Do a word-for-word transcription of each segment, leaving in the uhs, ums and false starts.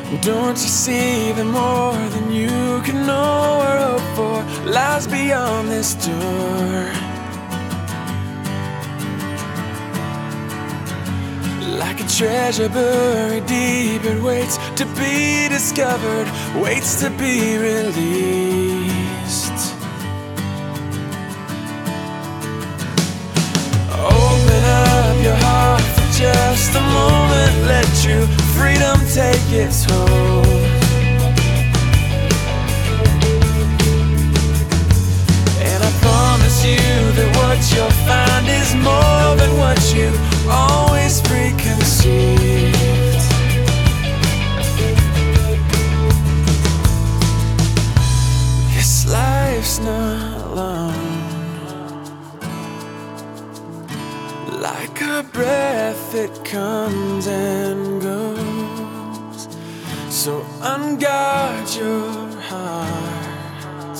Don't you see that more than you can know or hope for lies beyond this door? Like a treasure buried deep, it waits to be discovered, waits to be released. Open up your heart for just a moment, let true freedom take its hold. And I promise you that what you'll find is more than what you always preconceived. This life's not long. Like a breath, it comes and goes. So unguard your heart.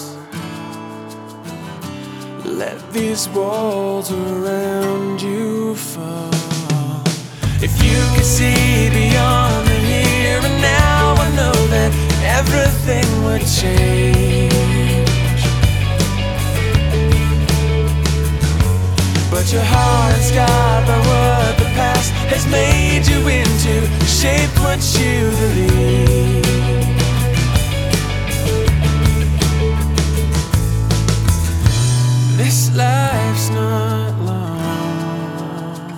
Let these walls around you fall. If you could see beyond the here and now, I know that everything would change. But your heart's scarred by what the past has made you into, shaped what you believe. This life's not long,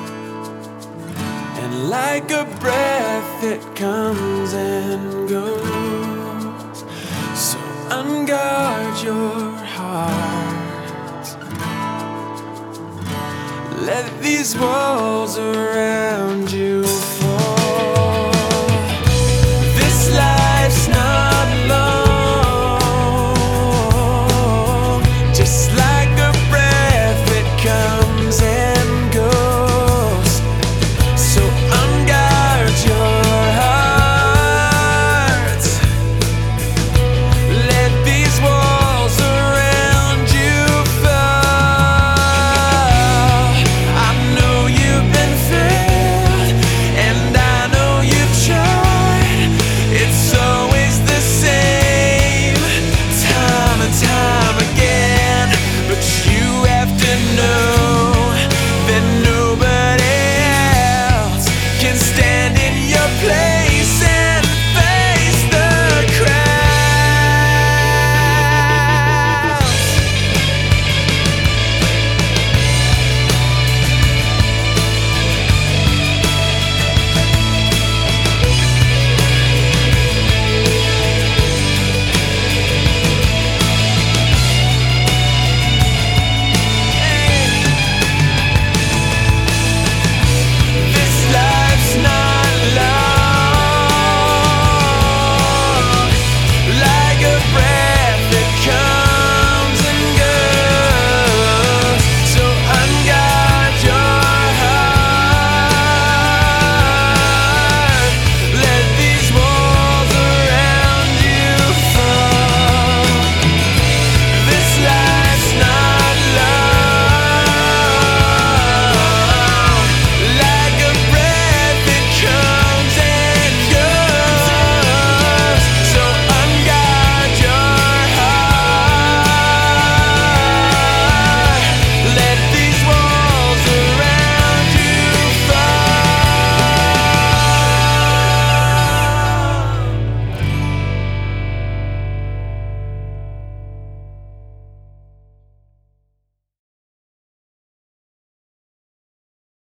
and like a breath it comes and goes. So unguard your heart. Let these walls around you